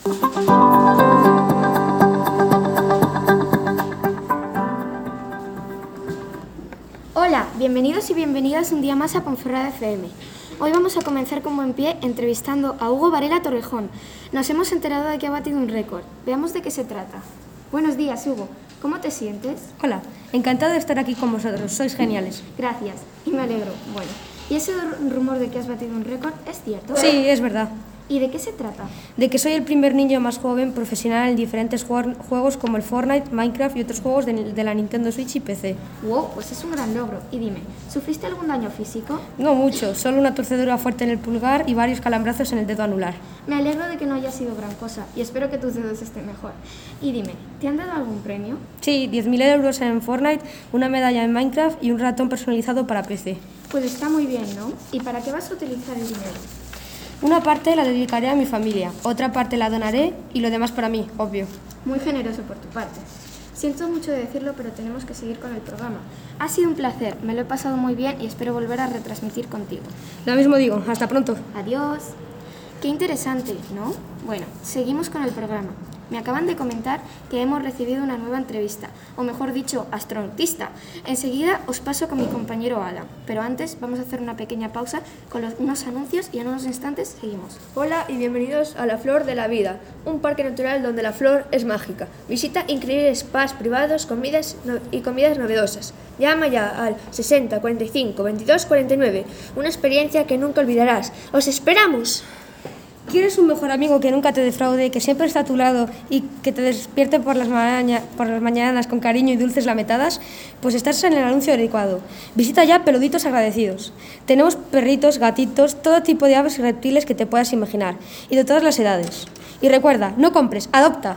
Hola, bienvenidos y bienvenidas un día más a Ponferrada FM. Hoy vamos a comenzar con buen pie entrevistando a Hugo Varela Torrejón. Nos hemos enterado de que ha batido un récord. Veamos de qué se trata. Buenos días, Hugo. ¿Cómo te sientes? Hola, encantado de estar aquí con vosotros. Sois geniales. Gracias, y me alegro. Bueno, ¿y ese rumor de que has batido un récord es cierto? Sí, es verdad. ¿Y de qué se trata? De que soy el primer niño más joven profesional en diferentes juegos como el Fortnite, Minecraft y otros juegos de la Nintendo Switch y PC. Wow, pues es un gran logro. Y dime, ¿sufriste algún daño físico? No mucho, solo una torcedura fuerte en el pulgar y varios calambrazos en el dedo anular. Me alegro de que no haya sido gran cosa y espero que tus dedos estén mejor. Y dime, ¿te han dado algún premio? Sí, 10.000 euros en Fortnite, una medalla en Minecraft y un ratón personalizado para PC. Pues está muy bien, ¿no? ¿Y para qué vas a utilizar el dinero? Una parte la dedicaré a mi familia, otra parte la donaré y lo demás para mí, obvio. Muy generoso por tu parte. Siento mucho de decirlo, pero tenemos que seguir con el programa. Ha sido un placer, me lo he pasado muy bien y espero volver a retransmitir contigo. Lo mismo digo, hasta pronto. Adiós. Qué interesante, ¿no? Bueno, seguimos con el programa. Me acaban de comentar que hemos recibido una nueva entrevista, o mejor dicho, astronautista. Enseguida os paso con mi compañero Alan, pero antes vamos a hacer una pequeña pausa con unos anuncios y en unos instantes seguimos. Hola y bienvenidos a La Flor de la Vida, un parque natural donde la flor es mágica. Visita increíbles spas privados y comidas novedosas. Llama ya al 60 45 22 49, una experiencia que nunca olvidarás. ¡Os esperamos! ¿Quieres un mejor amigo que nunca te defraude, que siempre está a tu lado y que te despierte por las mañanas con cariño y dulces lametadas? Pues estás en el anuncio adecuado. Visita ya Peluditos Agradecidos. Tenemos perritos, gatitos, todo tipo de aves y reptiles que te puedas imaginar y de todas las edades. Y recuerda, no compres, adopta.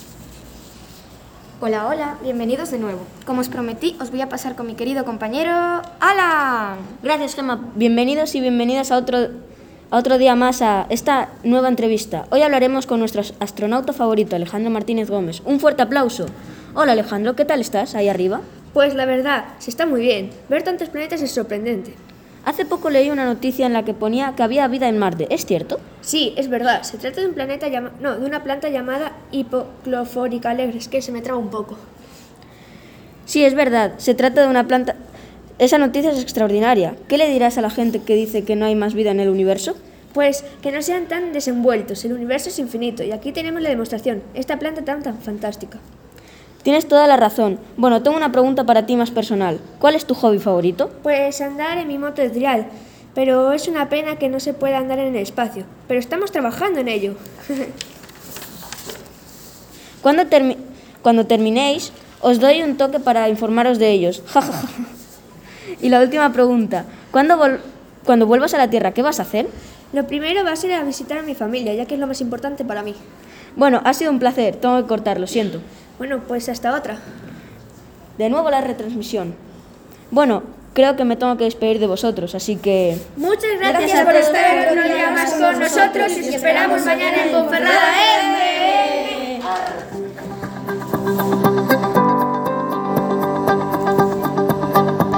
Hola, hola, bienvenidos de nuevo. Como os prometí, os voy a pasar con mi querido compañero Alan. Gracias, Gemma. Bienvenidos y bienvenidas a otro día más a esta nueva entrevista. Hoy hablaremos con nuestro astronauta favorito, Alejandro Martínez Gómez. Un fuerte aplauso. Hola, Alejandro, ¿qué tal estás ahí arriba? Pues la verdad, se está muy bien. Ver tantos planetas es sorprendente. Hace poco leí una noticia en la que ponía que había vida en Marte. ¿Es cierto? Sí, es verdad. Se trata de de una planta llamada Hippocloforica alegres, que se me traba un poco. Sí, es verdad. Se trata de una planta... Esa noticia es extraordinaria. ¿Qué le dirás a la gente que dice que no hay más vida en el universo? Pues que no sean tan desenvueltos. El universo es infinito y aquí tenemos la demostración. Esta planta tan fantástica. Tienes toda la razón. Bueno, tengo una pregunta para ti más personal. ¿Cuál es tu hobby favorito? Pues andar en mi moto de trial. Pero es una pena que no se pueda andar en el espacio. Pero estamos trabajando en ello. Cuando terminéis, os doy un toque para informaros de ellos. Y la última pregunta. Cuando vuelvas a la Tierra, ¿qué vas a hacer? Lo primero va a ser a visitar a mi familia, ya que es lo más importante para mí. Bueno, ha sido un placer. Tengo que cortar, lo siento. Bueno, pues hasta otra. De nuevo la retransmisión. Bueno, creo que me tengo que despedir de vosotros, así que... Muchas gracias por estar otro día más con nosotros y esperamos mañana en Ponferrada FM.